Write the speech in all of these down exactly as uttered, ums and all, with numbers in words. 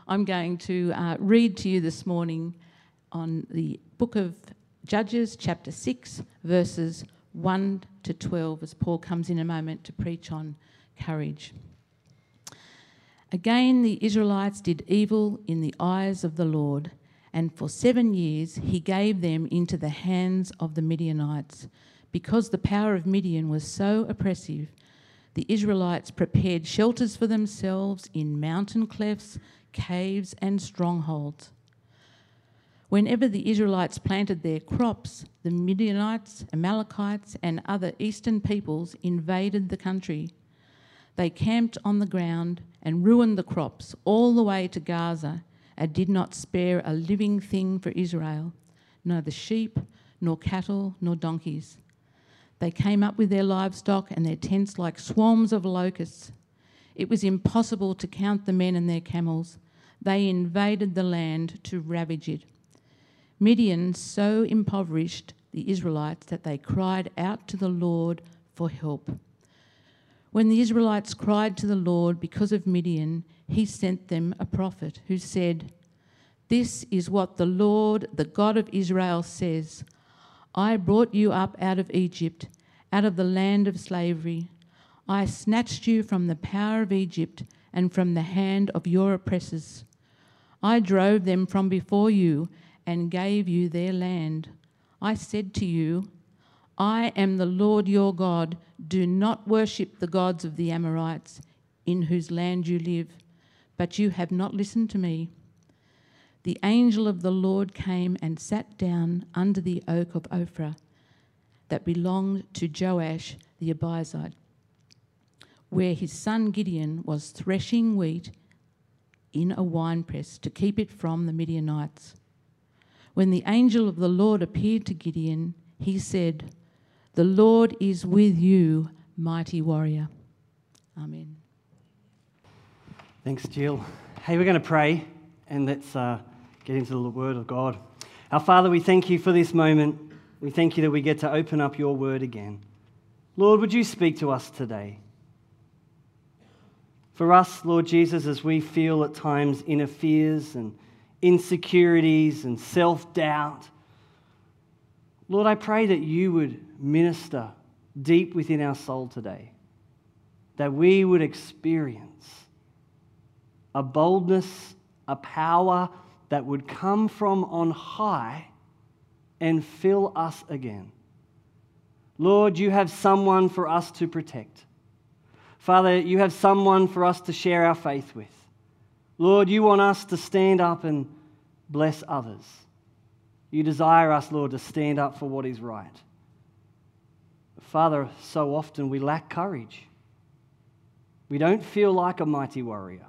I'm going to uh, read to you this morning on the book of Judges, chapter six, verses one to twelve, as Paul comes in a moment to preach on courage. Again, the Israelites did evil in the eyes of the Lord, and for seven years he gave them into the hands of the Midianites. Because the power of Midian was so oppressive, the Israelites prepared shelters for themselves in mountain clefts, caves, and strongholds. Whenever the Israelites planted their crops, the Midianites, Amalekites, and other eastern peoples invaded the country. They camped on the ground and ruined the crops all the way to Gaza, and did not spare a living thing for Israel, neither sheep, nor cattle, nor donkeys. They came up with their livestock and their tents like swarms of locusts. It was impossible to count the men and their camels. They invaded the land to ravage it. Midian so impoverished the Israelites that they cried out to the Lord for help. When the Israelites cried to the Lord because of Midian, he sent them a prophet who said, "This is what the Lord, the God of Israel, says. I brought you up out of Egypt, out of the land of slavery. I snatched you from the power of Egypt and from the hand of your oppressors. I drove them from before you and gave you their land. I said to you, I am the Lord your God. Do not worship the gods of the Amorites, in whose land you live. But you have not listened to me." The angel of the Lord came and sat down under the oak of Ophrah that belonged to Joash the Abiezrite, where his son Gideon was threshing wheat in a winepress to keep it from the Midianites. When the angel of the Lord appeared to Gideon, he said, "The Lord is with you, mighty warrior." Amen. Thanks, Jill. Hey, we're going to pray and let's uh, get into the Word of God. Our Father, we thank you for this moment. We thank you that we get to open up your Word again. Lord, would you speak to us today? For us, Lord Jesus, as we feel at times inner fears and insecurities and self-doubt, Lord, I pray that you would minister deep within our soul today, that we would experience a boldness, a power that would come from on high and fill us again. Lord, you have someone for us to protect. Father, you have someone for us to share our faith with. Lord, you want us to stand up and bless others. You desire us, Lord, to stand up for what is right. Father, so often we lack courage. We don't feel like a mighty warrior.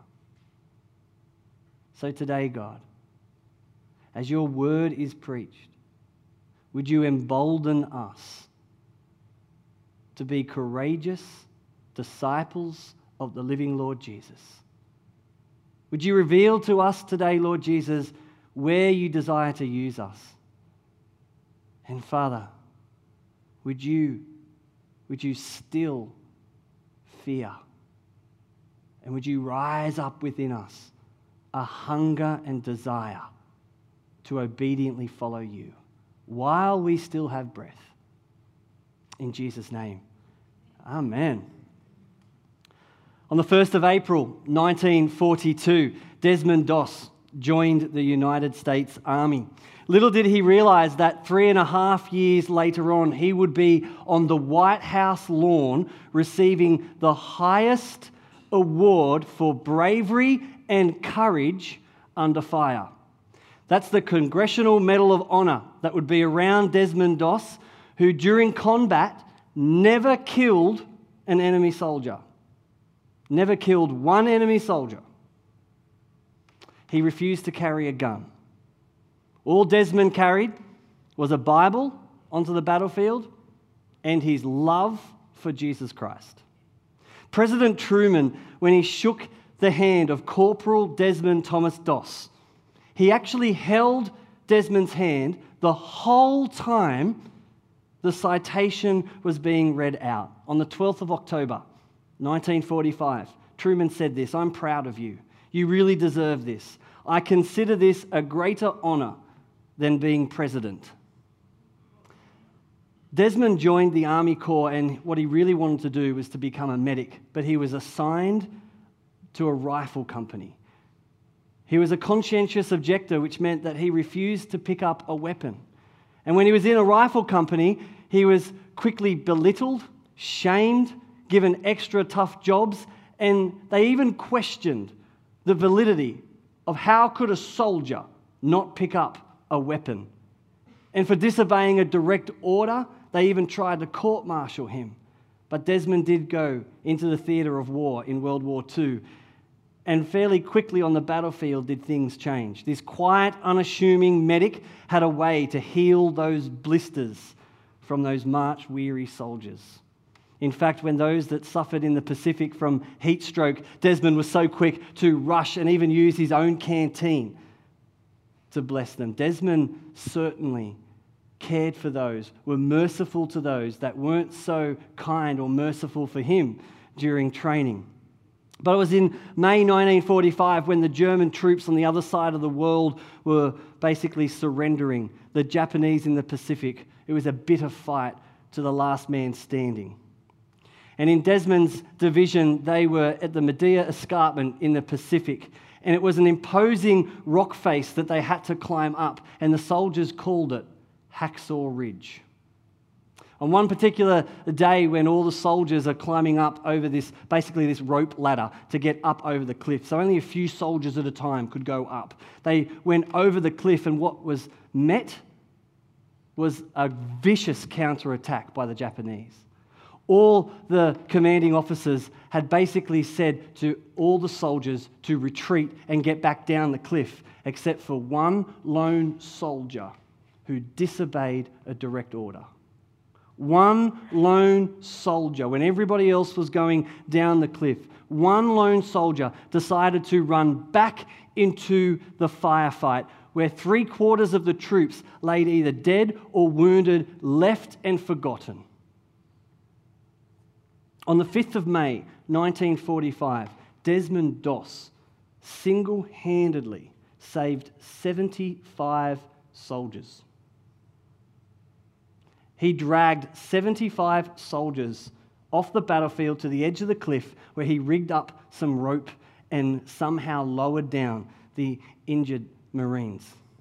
So today, God, as your word is preached, would you embolden us to be courageous disciples of the living Lord Jesus? Would you reveal to us today, Lord Jesus, where you desire to use us? And Father, would you, would you still fear? And would you rise up within us a hunger and desire to obediently follow you while we still have breath? In Jesus' name, amen. On the first of April nineteen forty-two, Desmond Doss joined the United States Army. Little did he realize that three and a half years later on, he would be on the White House lawn receiving the highest award for bravery and courage under fire. That's the Congressional Medal of Honor that would be around Desmond Doss, who during combat never killed an enemy soldier. Never killed one enemy soldier. He refused to carry a gun. All Desmond carried was a Bible onto the battlefield and his love for Jesus Christ. President Truman, when he shook the hand of Corporal Desmond Thomas Doss, he actually held Desmond's hand the whole time the citation was being read out. On the twelfth of October, nineteen forty-five, Truman said this, "I'm proud of you. You really deserve this. I consider this a greater honour than being president. Desmond joined the Army Corps, and what he really wanted to do was to become a medic, but he was assigned to a rifle company. He was a conscientious objector, which meant that he refused to pick up a weapon. And when he was in a rifle company, he was quickly belittled, shamed, given extra tough jobs, and they even questioned the validity of how could a soldier not pick up a weapon. And for disobeying a direct order, they even tried to court-martial him. But Desmond did go into the theatre of war in World War Two, and fairly quickly on the battlefield did things change. This quiet, unassuming medic had a way to heal those blisters from those march-weary soldiers. In fact, when those that suffered in the Pacific from heat stroke, Desmond was so quick to rush and even use his own canteen to bless them. Desmond certainly cared for those, were merciful to those that weren't so kind or merciful for him during training. But it was in May nineteen forty-five when the German troops on the other side of the world were basically surrendering. The Japanese in the Pacific. It was a bitter fight to the last man standing. And in Desmond's division, they were at the Medea Escarpment in the Pacific. And it was an imposing rock face that they had to climb up. And the soldiers called it Hacksaw Ridge. On one particular day when all the soldiers are climbing up over this, basically this rope ladder to get up over the cliff, so only a few soldiers at a time could go up. They went over the cliff, and what was met was a vicious counterattack by the Japanese. All the commanding officers had basically said to all the soldiers to retreat and get back down the cliff, except for one lone soldier who disobeyed a direct order. One lone soldier, when everybody else was going down the cliff, one lone soldier decided to run back into the firefight, where three quarters of the troops lay either dead or wounded, left and forgotten. On the fifth of May, nineteen forty-five, Desmond Doss single-handedly saved seventy-five soldiers. He dragged seventy-five soldiers off the battlefield to the edge of the cliff, where he rigged up some rope and somehow lowered down the injured Marines.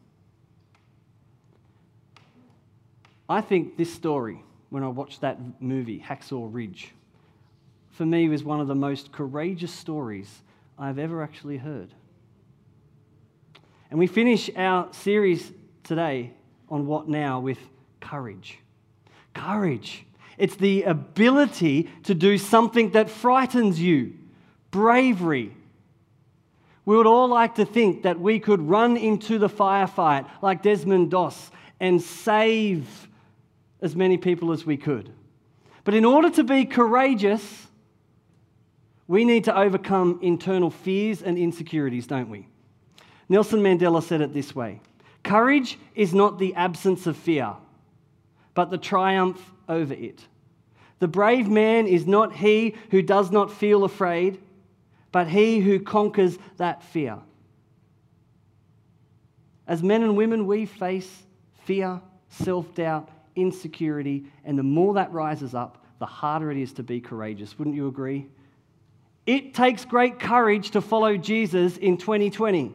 I think this story, when I watched that movie, Hacksaw Ridge, for me was one of the most courageous stories I've ever actually heard. And we finish our series today on What Now with courage. Courage. It's the ability to do something that frightens you. Bravery. We would all like to think that we could run into the firefight like Desmond Doss and save as many people as we could. But in order to be courageous, we need to overcome internal fears and insecurities, don't we? Nelson Mandela said it this way: courage is not the absence of fear, but the triumph over it. The brave man is not he who does not feel afraid, but he who conquers that fear. As men and women, we face fear, self-doubt, insecurity, and the more that rises up, the harder it is to be courageous. Wouldn't you agree? It takes great courage to follow Jesus in twenty twenty.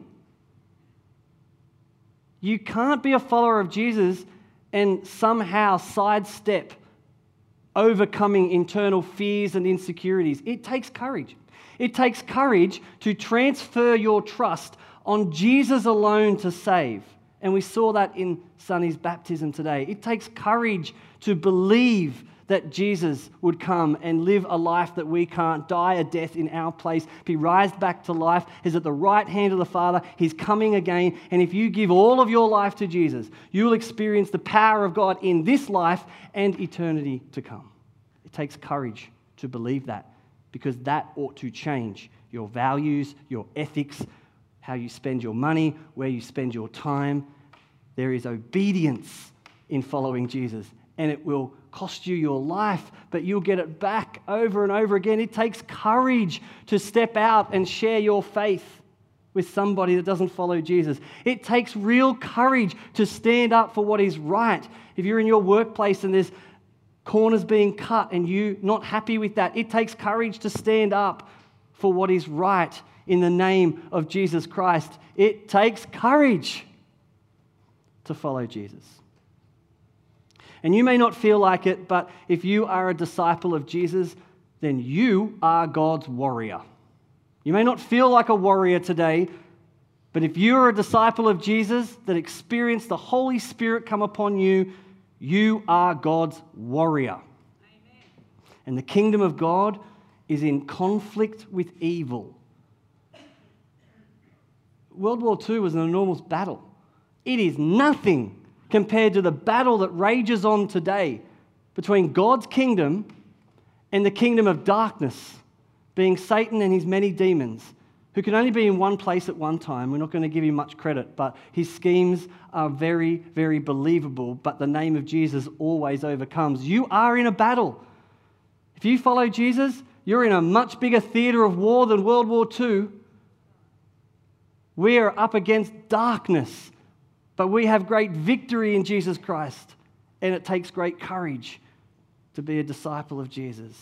You can't be a follower of Jesus and somehow sidestep overcoming internal fears and insecurities. It takes courage. It takes courage to transfer your trust on Jesus alone to save. And we saw that in Sonny's baptism today. It takes courage to believe that Jesus would come and live a life that we can't, die a death in our place, be raised back to life. He's at the right hand of the Father. He's coming again. And if you give all of your life to Jesus, you'll experience the power of God in this life and eternity to come. It takes courage to believe that, because that ought to change your values, your ethics, how you spend your money, where you spend your time. There is obedience in following Jesus, and it will cost you your life, but you'll get it back over and over again. It takes courage to step out and share your faith. with somebody that doesn't follow Jesus. It takes real courage to stand up for what is right. If you're in your workplace and there's corners being cut and you're not happy with that, it takes courage to stand up for what is right in the name of Jesus Christ. It takes courage to follow Jesus. And you may not feel like it, but if you are a disciple of Jesus, then you are God's warrior. You may not feel like a warrior today, but if you are a disciple of Jesus that experienced the Holy Spirit come upon you, you are God's warrior. Amen. And the kingdom of God is in conflict with evil. World War Two was an enormous battle. It is nothing compared to the battle that rages on today between God's kingdom and the kingdom of darkness, being Satan and his many demons, who can only be in one place at one time. We're not going to give him much credit, but his schemes are very, very believable, but the name of Jesus always overcomes. You are in a battle. If you follow Jesus, you're in a much bigger theatre of war than World War Two. We are up against darkness, but we have great victory in Jesus Christ, and it takes great courage to be a disciple of Jesus.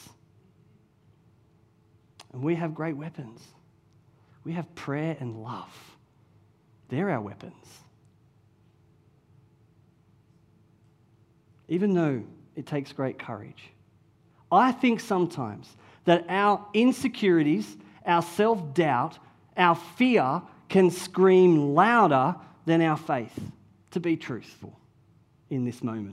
And we have great weapons. We have prayer and love. They're our weapons. Even though it takes great courage. I think sometimes that our insecurities, our self-doubt, our fear can scream louder than our faith, to be truthful in this moment.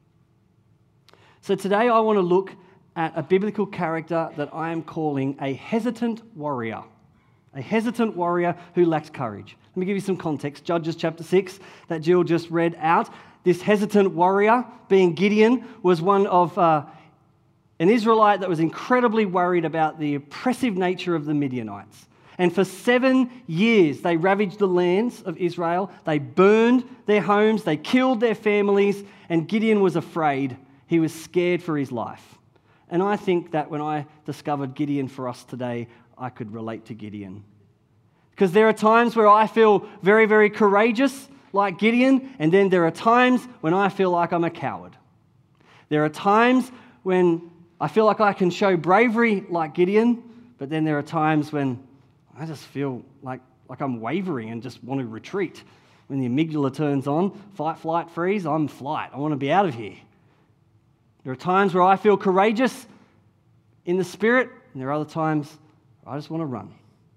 So today I want to look at a biblical character that I am calling a hesitant warrior. A hesitant warrior who lacks courage. Let me give you some context. Judges chapter six that Jill just read out. This hesitant warrior, being Gideon, was one of uh, an Israelite that was incredibly worried about the oppressive nature of the Midianites. And for seven years, they ravaged the lands of Israel. They burned their homes. They killed their families. And Gideon was afraid. He was scared for his life. And I think that when I discovered Gideon for us today, I could relate to Gideon. Because there are times where I feel very, very courageous, like Gideon, and then there are times when I feel like I'm a coward. There are times when I feel like I can show bravery like Gideon, but then there are times when I just feel like, like I'm wavering and just want to retreat. When the amygdala turns on, fight, flight, freeze, I'm flight. I want to be out of here. There are times where I feel courageous in the spirit, and there are other times where I just want to run.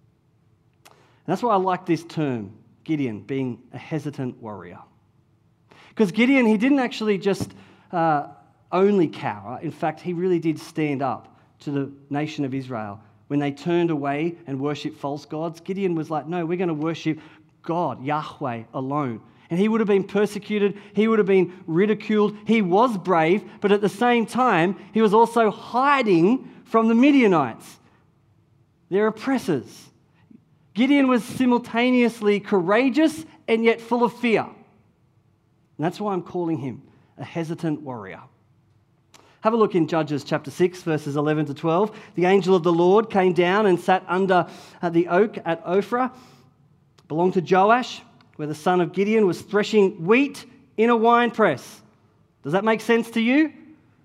And that's why I like this term, Gideon, being a hesitant warrior. Because Gideon, he didn't actually just uh, only cower. In fact, he really did stand up to the nation of Israel. When they turned away and worshipped false gods, Gideon was like, no, we're going to worship God, Yahweh alone. And he would have been persecuted. He would have been ridiculed. He was brave, but at the same time, he was also hiding from the Midianites, their oppressors. Gideon was simultaneously courageous and yet full of fear. And that's why I'm calling him a hesitant warrior. Have a look in Judges chapter six, verses eleven to twelve. The angel of the Lord came down and sat under the oak at Ophrah, belonged to Joash, where the son of Gideon was threshing wheat in a winepress. Does that make sense to you?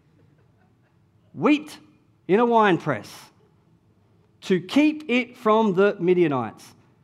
Wheat in a winepress. To keep it from the Midianites.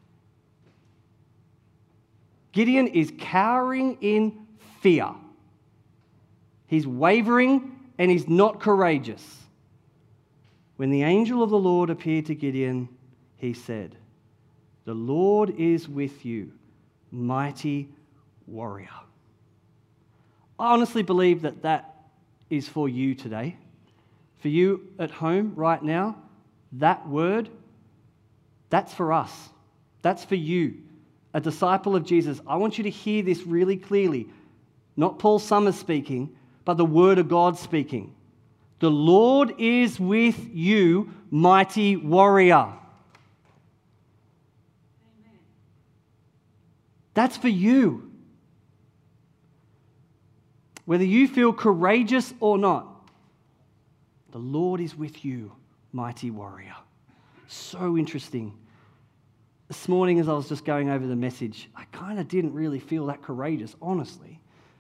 Gideon is cowering in fear. He's wavering and he's not courageous. When the angel of the Lord appeared to Gideon, he said, "The Lord is with you, mighty warrior." I honestly believe that that is for you today. For you at home right now, that word, that's for us. That's for you, a disciple of Jesus. I want you to hear this really clearly. Not Paul Summers speaking, but the word of God speaking. The Lord is with you, mighty warrior. Amen. That's for you. Whether you feel courageous or not, the Lord is with you, mighty warrior. So interesting. this morning as I was just going over the message, I kind of didn't really feel that courageous, honestly.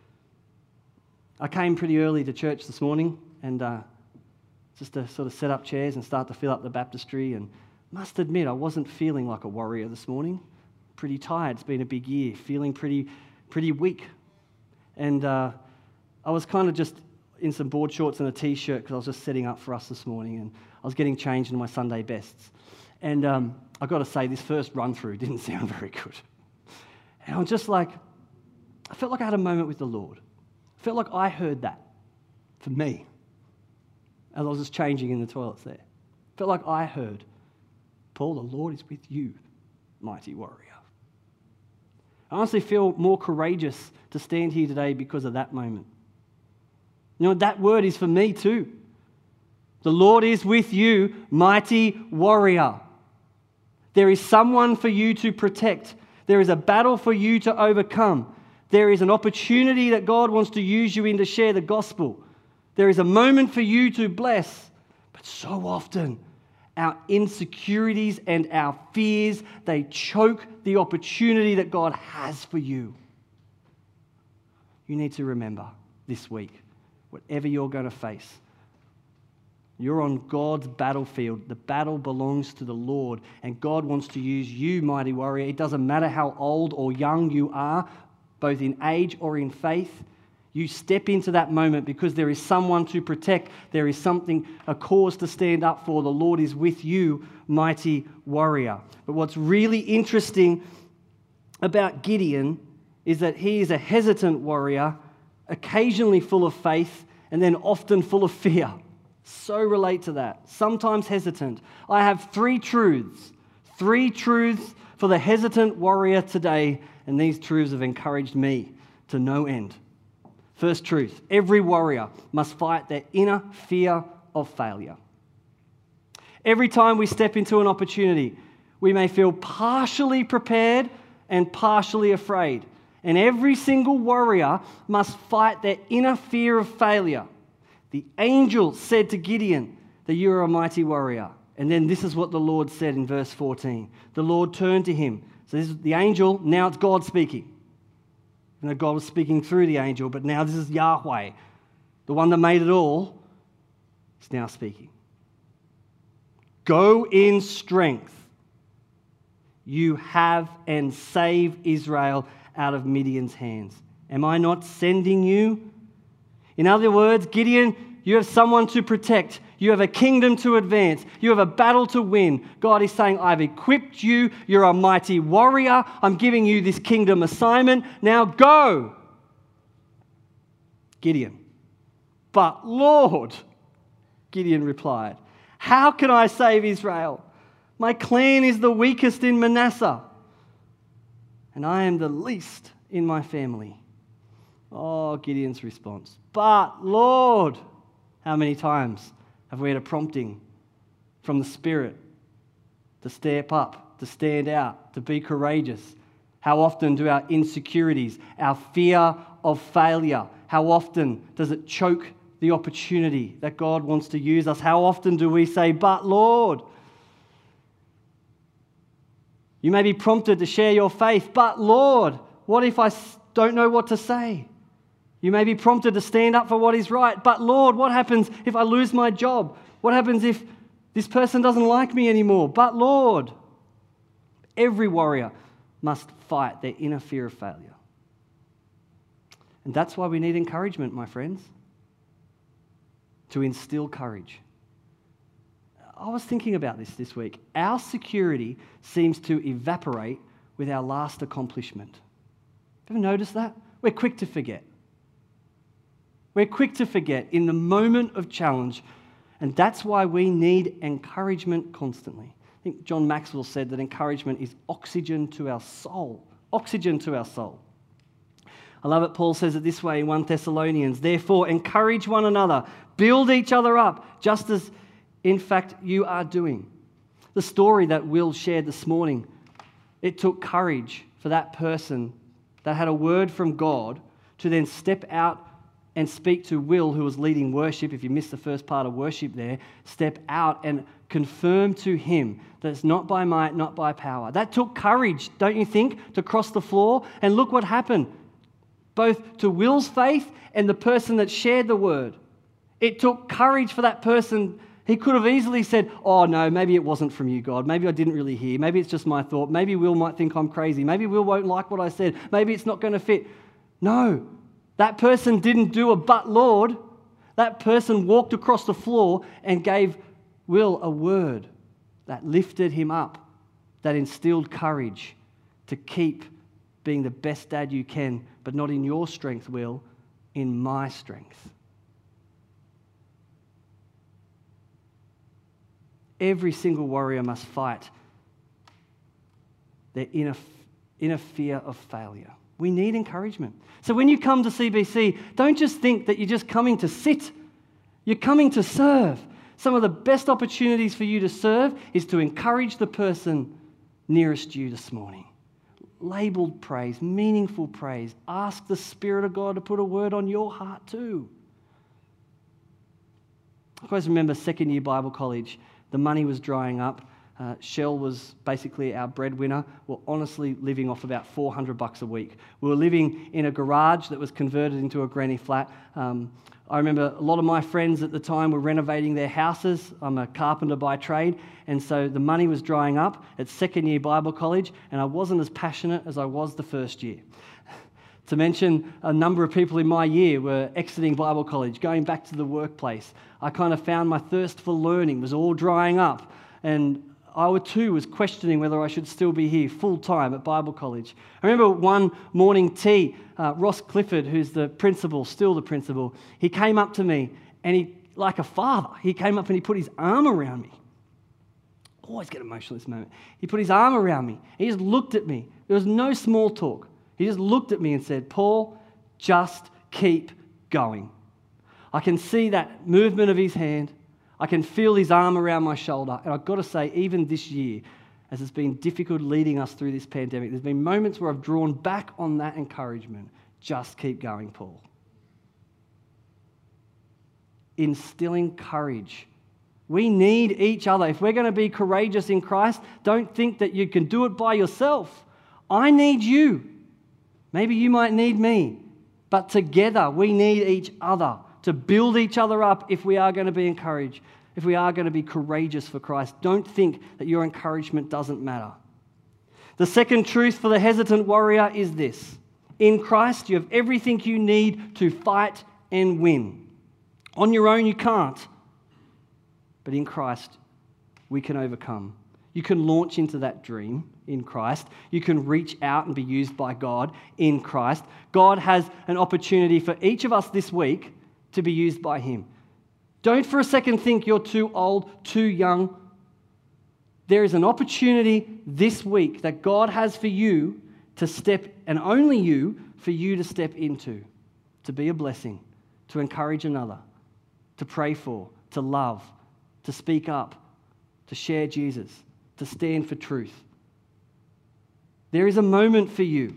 I came pretty early to church this morning and uh, just to sort of set up chairs and start to fill up the baptistry, and must admit I wasn't feeling like a warrior this morning. Pretty tired. It's been a big year. Feeling pretty pretty weak. And uh, I was kind of just in some board shorts and a t-shirt because I was just setting up for us this morning, and I was getting changed into my Sunday bests. And um, I've got to say, this first run-through didn't sound very good. And I was just like, I felt like I had a moment with the Lord. I felt like I heard that for me as I was just changing in the toilets there. I felt like I heard, Paul, the Lord is with you, mighty warrior. I honestly feel more courageous to stand here today because of that moment. You know, that word is for me too. The Lord is with you, mighty warrior. There is someone for you to protect. There is a battle for you to overcome. There is an opportunity that God wants to use you in to share the gospel. There is a moment for you to bless. But so often, our insecurities and our fears, they choke the opportunity that God has for you. You need to remember this week, whatever you're going to face, you're on God's battlefield. The battle belongs to the Lord, and God wants to use you, mighty warrior. It doesn't matter how old or young you are, both in age or in faith. You step into that moment because there is someone to protect. There is something, a cause to stand up for. The Lord is with you, mighty warrior. But what's really interesting about Gideon is that he is a hesitant warrior, occasionally full of faith, and then often full of fear. So relate to that. Sometimes hesitant. I have three truths. Three truths for the hesitant warrior today, and these truths have encouraged me to no end. First truth, every warrior must fight their inner fear of failure. Every time we step into an opportunity, we may feel partially prepared and partially afraid. And every single warrior must fight their inner fear of failure. The angel said to Gideon that you are a mighty warrior. And then this is what the Lord said in verse fourteen. The Lord turned to him. So this is the angel, now it's God speaking. You know, God was speaking through the angel, but now this is Yahweh, the one that made it all, is now speaking. Go in strength. You have and save Israel out of Midian's hands. Am I not sending you? In other words, Gideon, you have someone to protect. You have a kingdom to advance. You have a battle to win. God is saying, I've equipped you. You're a mighty warrior. I'm giving you this kingdom assignment. Now go. Gideon. But Lord, Gideon replied, how can I save Israel? My clan is the weakest in Manasseh, and I am the least in my family. Oh, Gideon's response. But Lord, how many times have we had a prompting from the Spirit to step up, to stand out, to be courageous? How often do our insecurities, our fear of failure, how often does it choke the opportunity that God wants to use us? How often do we say, but Lord? You may be prompted to share your faith, but Lord, what if I don't know what to say? You may be prompted to stand up for what is right, but Lord, what happens if I lose my job? What happens if this person doesn't like me anymore? But Lord, every warrior must fight their inner fear of failure. And that's why we need encouragement, my friends, to instill courage. I was thinking about this this week. Our security seems to evaporate with our last accomplishment. Have you ever noticed that? We're quick to forget. We're quick to forget in the moment of challenge, and that's why we need encouragement constantly. I think John Maxwell said that encouragement is oxygen to our soul. Oxygen to our soul. I love it. Paul says it this way in First Thessalonians. Therefore, encourage one another. Build each other up, just as, in fact, you are doing. The story that Will shared this morning, it took courage for that person that had a word from God to then step out and speak to Will, who was leading worship. If you missed the first part of worship there, step out and confirm to him that it's not by might, not by power. That took courage, don't you think, to cross the floor? And look what happened, both to Will's faith and the person that shared the word. It took courage for that person. He could have easily said, oh no, maybe it wasn't from you, God. Maybe I didn't really hear. Maybe it's just my thought. Maybe Will might think I'm crazy. Maybe Will won't like what I said. Maybe it's not going to fit. No, that person didn't do a but Lord. That person walked across the floor and gave Will a word that lifted him up, that instilled courage to keep being the best dad you can, but not in your strength, Will, in my strength. Every single warrior must fight their inner, inner fear of failure. We need encouragement. So when you come to C B C, don't just think that you're just coming to sit. You're coming to serve. Some of the best opportunities for you to serve is to encourage the person nearest you this morning. Labeled praise, meaningful praise. Ask the Spirit of God to put a word on your heart too. I always remember second year Bible college. The money was drying up. Uh, Shell was basically our breadwinner. We're honestly living off about four hundred bucks a week. We were living in a garage that was converted into a granny flat. Um, I remember a lot of my friends at the time were renovating their houses. I'm a carpenter by trade, and so the money was drying up at second year Bible college, and I wasn't as passionate as I was the first year. To mention, a number of people in my year were exiting Bible college, going back to the workplace. I kind of found my thirst for learning was all drying up, and I too was questioning whether I should still be here full-time at Bible college. I remember one morning tea, uh, Ross Clifford, who's the principal, still the principal, he came up to me, and he, like a father, he came up and he put his arm around me. I always get emotional at this moment. He put his arm around me. He just looked at me. There was no small talk. He just looked at me and said, Paul, just keep going. I can see that movement of his hand. I can feel his arm around my shoulder. And I've got to say, even this year, as it's been difficult leading us through this pandemic, there's been moments where I've drawn back on that encouragement. Just keep going, Paul. Instilling courage. We need each other. If we're going to be courageous in Christ, don't think that you can do it by yourself. I need you. Maybe you might need me. But together, we need each other to build each other up if we are going to be encouraged, if we are going to be courageous for Christ. Don't think that your encouragement doesn't matter. The second truth for the hesitant warrior is this. In Christ, you have everything you need to fight and win. On your own, you can't. But in Christ, we can overcome. You can launch into that dream in Christ. You can reach out and be used by God in Christ. God has an opportunity for each of us this week to be used by Him. Don't for a second think you're too old, too young. There is an opportunity this week that God has for you to step, and only you, for you to step into, to be a blessing, to encourage another, to pray for, to love, to speak up, to share Jesus, to stand for truth. There is a moment for you.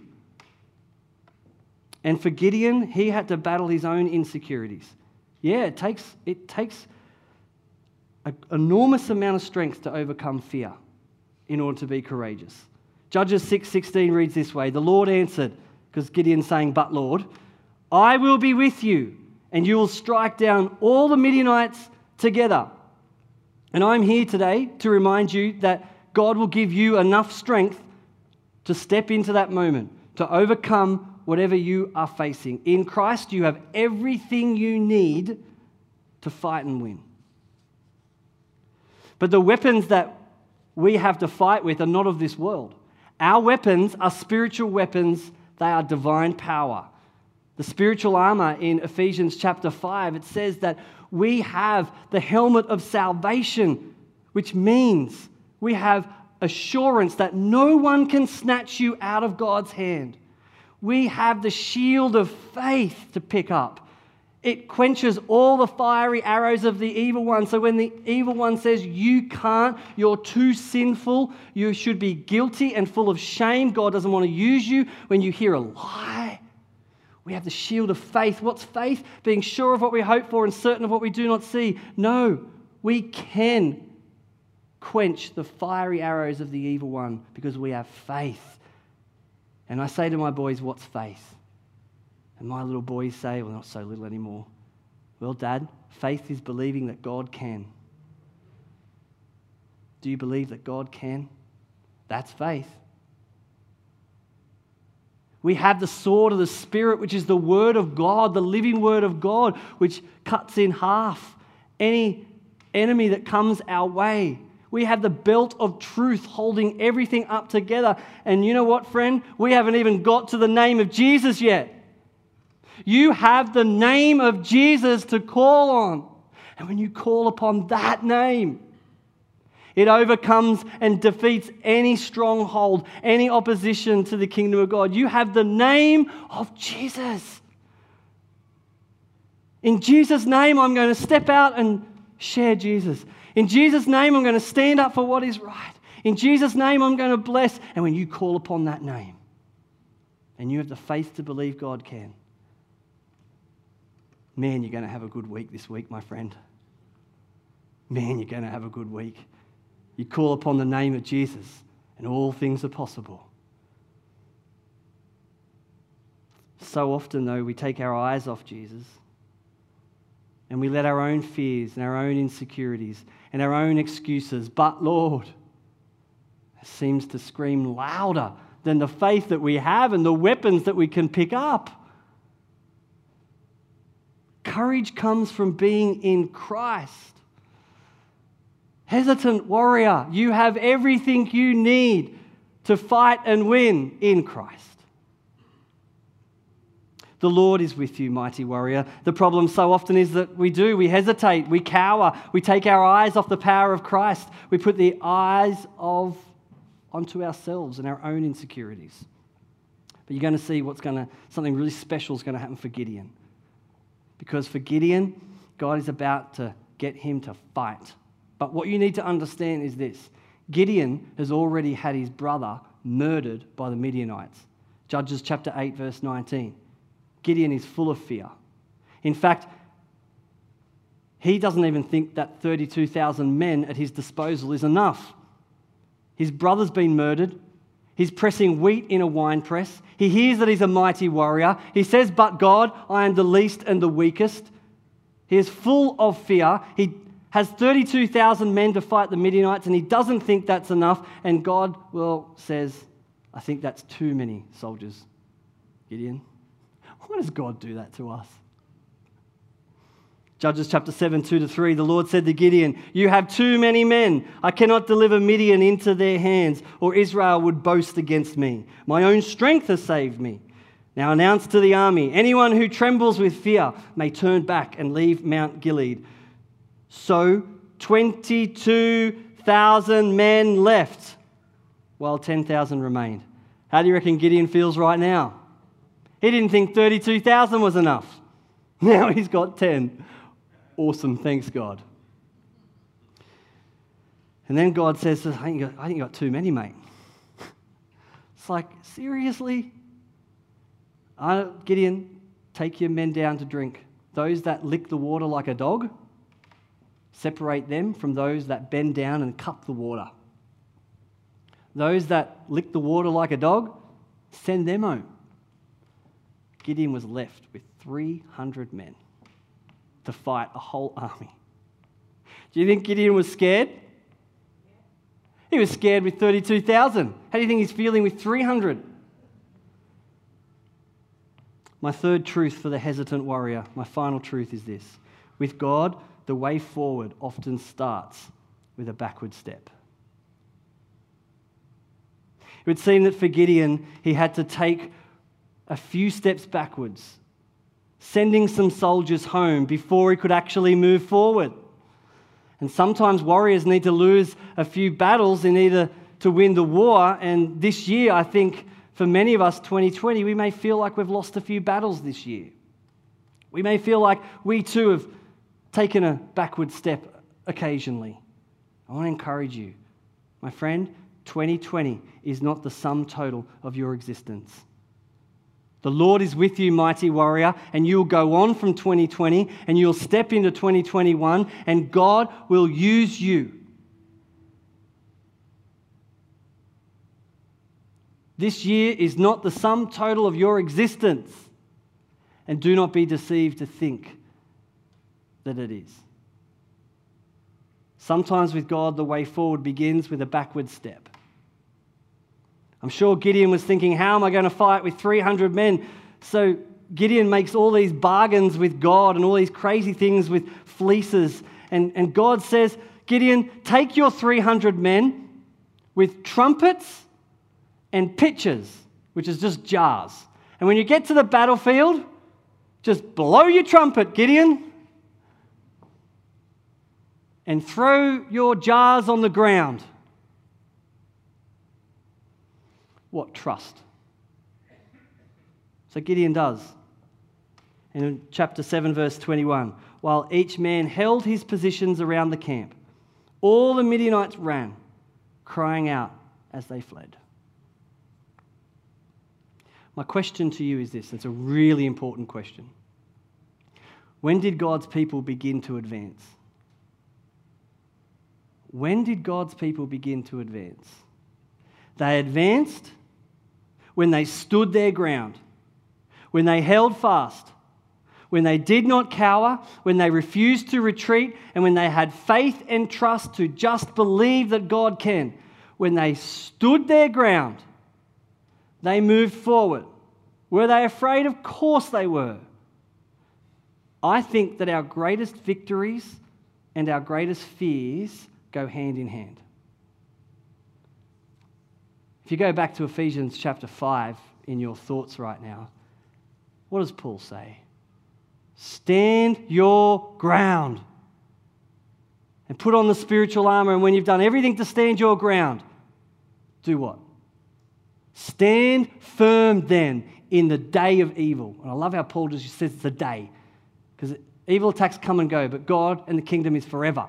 And for Gideon, he had to battle his own insecurities. Yeah, it takes it takes an enormous amount of strength to overcome fear in order to be courageous. Judges six sixteen reads this way, the Lord answered, because Gideon's saying, but Lord, I will be with you, and you will strike down all the Midianites together. And I'm here today to remind you that God will give you enough strength to step into that moment, to overcome whatever you are facing. In Christ, you have everything you need to fight and win. But the weapons that we have to fight with are not of this world. Our weapons are spiritual weapons. They are divine power. The spiritual armor in Ephesians chapter five, it says that we have the helmet of salvation, which means we have assurance that no one can snatch you out of God's hand. We have the shield of faith to pick up. It quenches all the fiery arrows of the evil one. So when the evil one says, you can't, you're too sinful, you should be guilty and full of shame, God doesn't want to use you, when you hear a lie, we have the shield of faith. What's faith? Being sure of what we hope for and certain of what we do not see. No, we can quench the fiery arrows of the evil one because we have faith. And I say to my boys, what's faith? And my little boys say, well, not so little anymore. Well, Dad, faith is believing that God can. Do you believe that God can? That's faith. We have the sword of the Spirit, which is the Word of God, the living Word of God, which cuts in half any enemy that comes our way. We have the belt of truth holding everything up together. And you know what, friend? We haven't even got to the name of Jesus yet. You have the name of Jesus to call on. And when you call upon that name, it overcomes and defeats any stronghold, any opposition to the kingdom of God. You have the name of Jesus. In Jesus' name, I'm going to step out and share Jesus. In Jesus' name, I'm going to stand up for what is right. In Jesus' name, I'm going to bless. And when you call upon that name, and you have the faith to believe God can, man, you're going to have a good week this week, my friend. Man, you're going to have a good week. You call upon the name of Jesus, and all things are possible. So often, though, we take our eyes off Jesus, and we let our own fears and our own insecurities and our own excuses, but Lord, seems to scream louder than the faith that we have and the weapons that we can pick up. Courage comes from being in Christ. Hesitant warrior, you have everything you need to fight and win in Christ. The Lord is with you, mighty warrior. The problem so often is that we do. We hesitate, we cower, we take our eyes off the power of Christ. We put the eyes of onto ourselves and our own insecurities. But you're going to see what's going to, something really special is going to happen for Gideon. Because for Gideon, God is about to get him to fight. But what you need to understand is this. Gideon has already had his brother murdered by the Midianites. Judges chapter eight, verse nineteen. Gideon is full of fear. In fact, he doesn't even think that thirty-two thousand men at his disposal is enough. His brother's been murdered. He's pressing wheat in a winepress. He hears that he's a mighty warrior. He says, but God, I am the least and the weakest. He is full of fear. He has thirty-two thousand men to fight the Midianites, and he doesn't think that's enough. And God, well, says, I think that's too many soldiers, Gideon. Why does God do that to us? Judges chapter seven, two to three, the Lord said to Gideon, you have too many men. I cannot deliver Midian into their hands, or Israel would boast against me. My own strength has saved me. Now announce to the army, anyone who trembles with fear may turn back and leave Mount Gilead. So twenty-two thousand men left, while ten thousand remained. How do you reckon Gideon feels right now? He didn't think thirty-two thousand was enough. Now he's got ten. Awesome, thanks God. And then God says, I think you got, I think you got too many, mate. It's like, seriously? Uh, Gideon, take your men down to drink. Those that lick the water like a dog, separate them from those that bend down and cup the water. Those that lick the water like a dog, send them home. Gideon was left with three hundred men to fight a whole army. Do you think Gideon was scared? He was scared with thirty-two thousand. How do you think he's feeling with three hundred? My third truth for the hesitant warrior, my final truth is this. With God, the way forward often starts with a backward step. It would seem that for Gideon, he had to take a few steps backwards, sending some soldiers home before he could actually move forward. And sometimes warriors need to lose a few battles in order to win the war. And this year, I think for many of us, twenty twenty, we may feel like we've lost a few battles this year. We may feel like we too have taken a backward step occasionally. I want to encourage you, my friend, twenty twenty is not the sum total of your existence. The Lord is with you, mighty warrior, and you'll go on from twenty twenty and you'll step into twenty twenty-one and God will use you. This year is not the sum total of your existence. And do not be deceived to think that it is. Sometimes with God, the way forward begins with a backward step. I'm sure Gideon was thinking, how am I going to fight with three hundred men? So Gideon makes all these bargains with God and all these crazy things with fleeces. And, and God says, Gideon, take your three hundred men with trumpets and pitchers, which is just jars. And when you get to the battlefield, just blow your trumpet, Gideon, and throw your jars on the ground. What trust? So Gideon does. And in chapter seven, verse twenty-one, while each man held his positions around the camp, all the Midianites ran, crying out as they fled. My question to you is this. It's a really important question. When did God's people begin to advance? When did God's people begin to advance? They advanced when they stood their ground, when they held fast, when they did not cower, when they refused to retreat, and when they had faith and trust to just believe that God can. When they stood their ground, they moved forward. Were they afraid? Of course they were. I think that our greatest victories and our greatest fears go hand in hand. If you go back to Ephesians chapter five in your thoughts right now, what does Paul say? Stand your ground and put on the spiritual armor, and when you've done everything to stand your ground, do what? Stand firm then in the day of evil. And I love how Paul just says it's a day, because evil attacks come and go, but God and the kingdom is forever.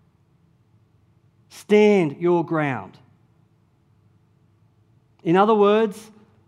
Stand your ground. In other words,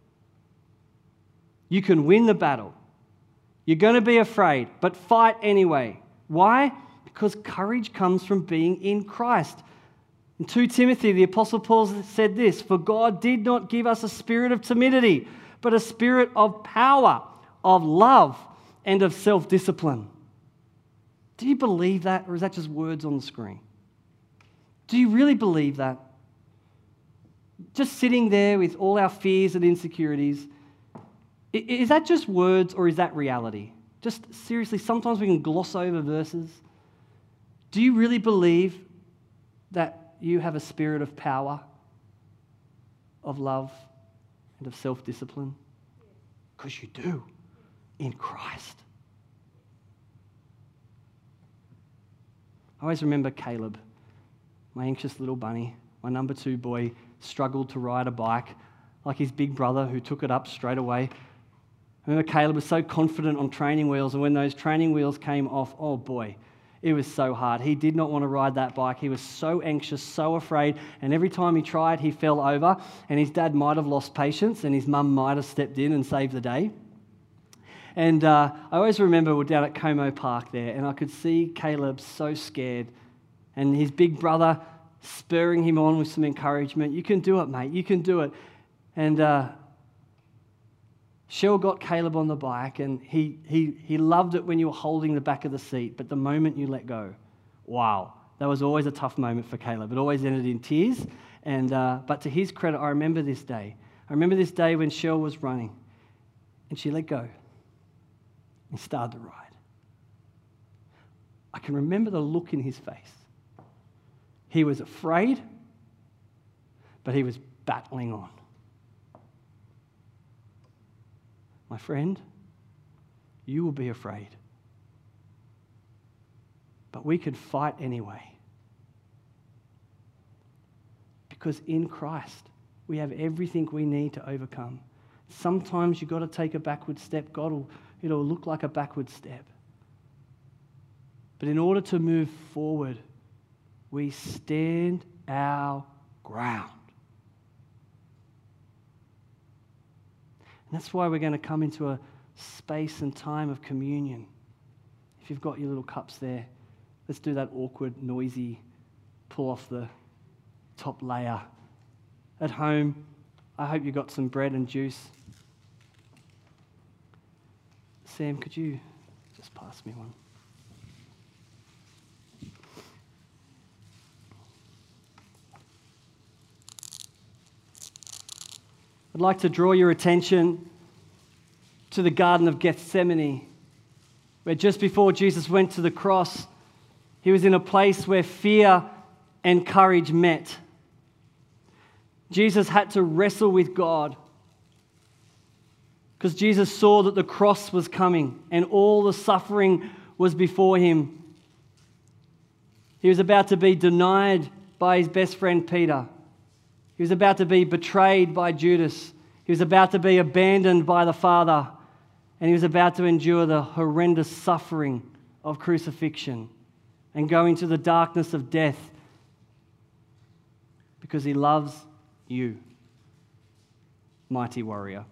you can win the battle. You're going to be afraid, but fight anyway. Why? Because courage comes from being in Christ. In Second Timothy, the Apostle Paul said this, for God did not give us a spirit of timidity, but a spirit of power, of love, and of self-discipline. Do you believe that, or is that just words on the screen? Do you really believe that? Just sitting there with all our fears and insecurities, is that just words or is that reality? Just seriously, sometimes we can gloss over verses. Do you really believe that you have a spirit of power, of love, and of self-discipline? Because you do, in Christ. I always remember Caleb, my anxious little bunny, my number two boy, struggled to ride a bike like his big brother who took it up straight away. I remember Caleb was so confident on training wheels, and when those training wheels came off, oh boy, it was so hard. He did not want to ride that bike. He was so anxious, so afraid, and every time he tried, he fell over, and his dad might have lost patience, and his mum might have stepped in and saved the day. And uh, I always remember we're down at Como Park there, and I could see Caleb so scared, and his big brother spurring him on with some encouragement. You can do it, mate. You can do it. And uh, Shell got Caleb on the bike, and he, he, he loved it when you were holding the back of the seat, but the moment you let go, wow, that was always a tough moment for Caleb. It always ended in tears. And uh, but to his credit, I remember this day. I remember this day when Shell was running, and she let go and started to ride. I can remember the look in his face. He was afraid, but he was battling on. My friend, you will be afraid. But we could fight anyway. Because in Christ, we have everything we need to overcome. Sometimes you've got to take a backward step. God will, it'll look like a backward step. But in order to move forward, we stand our ground. And that's why we're going to come into a space and time of communion. If you've got your little cups there, let's do that awkward, noisy, pull off the top layer. At home, I hope you got some bread and juice. Sam, could you just pass me one? I'd like to draw your attention to the Garden of Gethsemane, where just before Jesus went to the cross, he was in a place where fear and courage met. Jesus had to wrestle with God because Jesus saw that the cross was coming and all the suffering was before him. He was about to be denied by his best friend Peter. He was about to be betrayed by Judas. He was about to be abandoned by the Father. And he was about to endure the horrendous suffering of crucifixion and go into the darkness of death because he loves you, mighty warrior.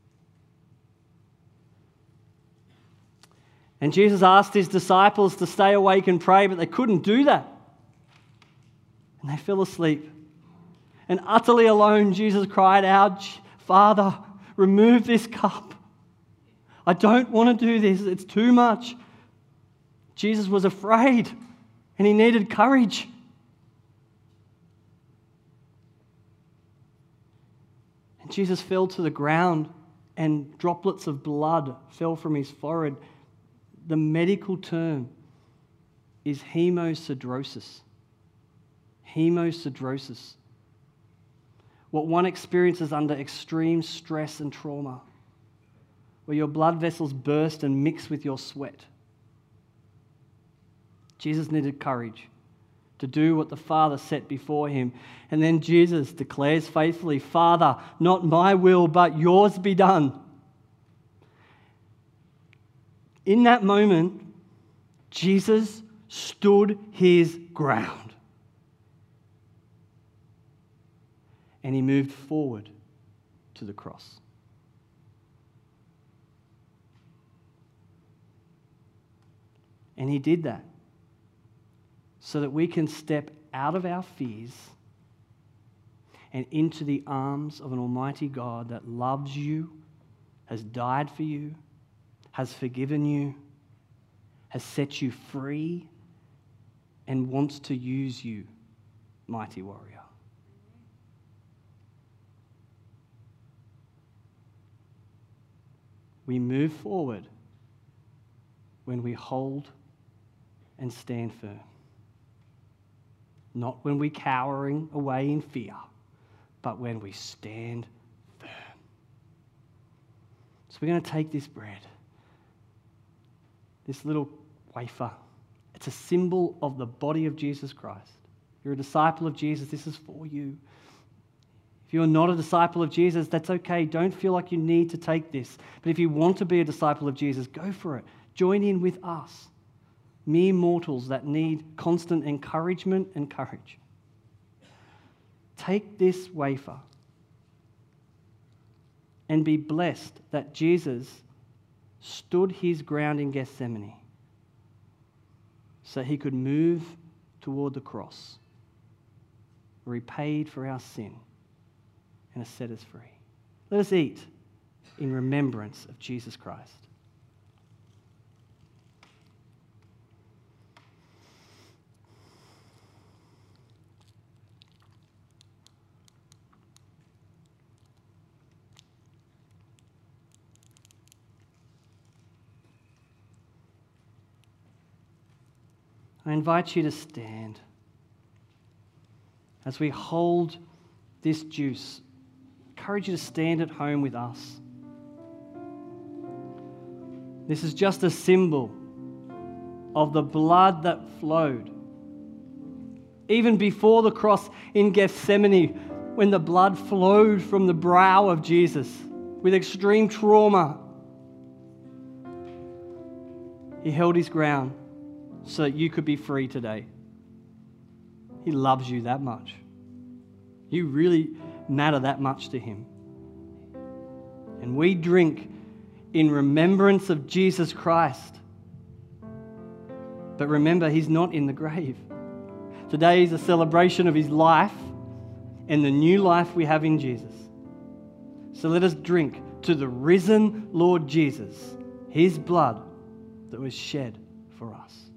And Jesus asked his disciples to stay awake and pray, but they couldn't do that. And they fell asleep. And utterly alone, Jesus cried out, Father, remove this cup. I don't want to do this. It's too much. Jesus was afraid and he needed courage. And Jesus fell to the ground and droplets of blood fell from his forehead. The medical term is hemosidrosis. Hemosidrosis. What one experiences under extreme stress and trauma, where your blood vessels burst and mix with your sweat. Jesus needed courage to do what the Father set before him. And then Jesus declares faithfully, Father, not my will, but yours be done. In that moment, Jesus stood his ground. And he moved forward to the cross. And he did that so that we can step out of our fears and into the arms of an almighty God that loves you, has died for you, has forgiven you, has set you free, and wants to use you, mighty warrior. We move forward when we hold and stand firm. Not when we're cowering away in fear, but when we stand firm. So we're going to take this bread, this little wafer. It's a symbol of the body of Jesus Christ. You're a disciple of Jesus, this is for you. If you're not a disciple of Jesus, that's okay. Don't feel like you need to take this. But if you want to be a disciple of Jesus, go for it. Join in with us, mere mortals that need constant encouragement and courage. Take this wafer and be blessed that Jesus stood his ground in Gethsemane so he could move toward the cross where he paid for our sin and has set us free. Let us eat in remembrance of Jesus Christ. I invite you to stand as we hold this juice. I encourage you to stand at home with us. This is just a symbol of the blood that flowed. Even before the cross in Gethsemane, when the blood flowed from the brow of Jesus with extreme trauma, he held his ground so that you could be free today. He loves you that much. You really matter that much to him. And we drink in remembrance of Jesus Christ. But remember, he's not in the grave. Today is a celebration of his life and the new life we have in Jesus. So let us drink to the risen Lord Jesus, his blood that was shed for us.